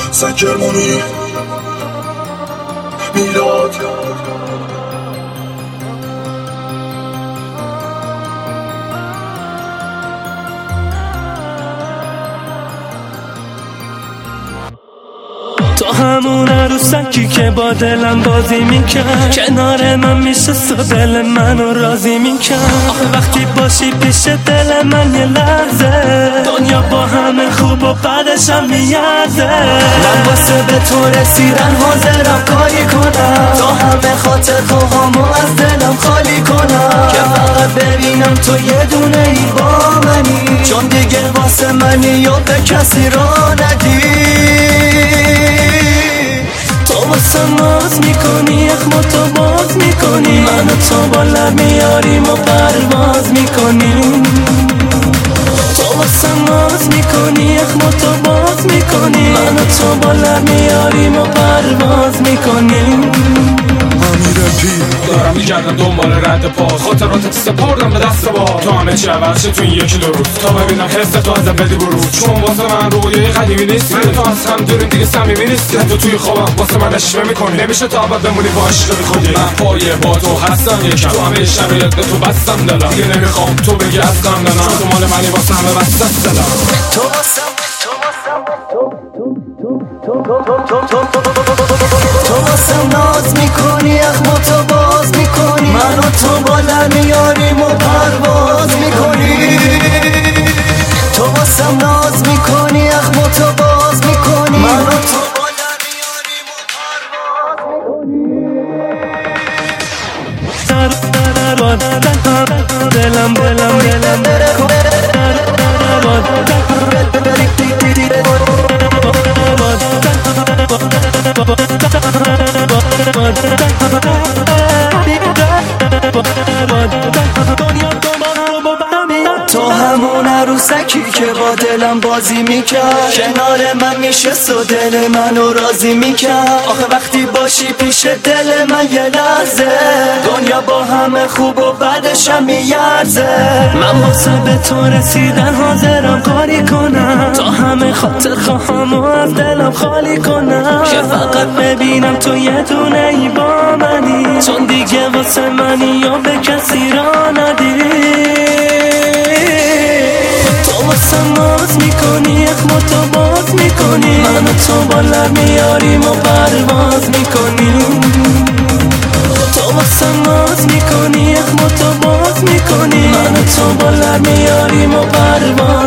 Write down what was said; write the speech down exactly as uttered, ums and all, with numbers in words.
سنکرمونی میلاد تو همون عروسکی که با دلم بازی میکرد، کنار من میشست و دل منو راضی میکرد. آخه وقتی باشی پیش دل من یه لحظه، دنیا با همه خوب و بعدشم میارزه. من واسه به تو رسیدن حاضرم کاری کنم، تا همه خاطر خواهامو از دلم خالی کنم، که فقط ببینم تو یه دونه ای با منی، چون دیگه واسه منی یا به کسی را ندی. تو واسه ناز میکنی، اخمو تو باز میکنی، من و تو بالا میاریم و پرواز میکنی. تو واسه ناز میکنی، اخمو تو باز میکنی، من و تو بالا میاریم و پرواز میکنی. دارم میگردم دنبال رد پاس، خاطراتت سپردم به دست با تو، همه چی عوض شد تو این یکی دو روز، تا ببینم حس تو ازم بدی بروز. چون واسه من رویای قدیمی نیست، من تو از هم دوریم دیگه صمیمی نیست. تو توی خوابم واسه من اشوه میکنی، نمیشه تا ابد بمونی با عشق بی خودی. من پایه با تو هستم یکم، تو همه شرایط به تو بستم دلم، دیگه نمیخوام تو بگی هستم دلم، چون تو مال منی واسه همه بسته دلم. تو واسم تو واسم ناز میکنی، اخمو تو باز میکنی، من و تو بالا میاریم و پرواز میکنی. تو واسم ناز میکنی، اخمو تو باز میکنی، من و تو بالا میاریم و پرواز میکنی. دلم دلم دلم تو همون عروسکی که با دلم بازی میکرد، کنار من میشست و دل منو راضی میکرد. آخه وقتی باشی پیش دل من یه لحظه، دنیا با همه خوب و بعدشم میارزه. من واسه به تو رسیدن حاضرم کاری کنم، تا همه خاطر خواهم و از دلم خالی کنم، که فقط ببینم تو یه دونه ای با منی، چون دیگه واسه منی یا به کسی را ندی. تو واسه ناز میکنی، اخمو تو باز میکنی، من و تو بالا میاریم و پرواز میکنی. تو واسه ناز میکنی، اخمو تو باز میکنی، من و تو بالا میاریم و پرواز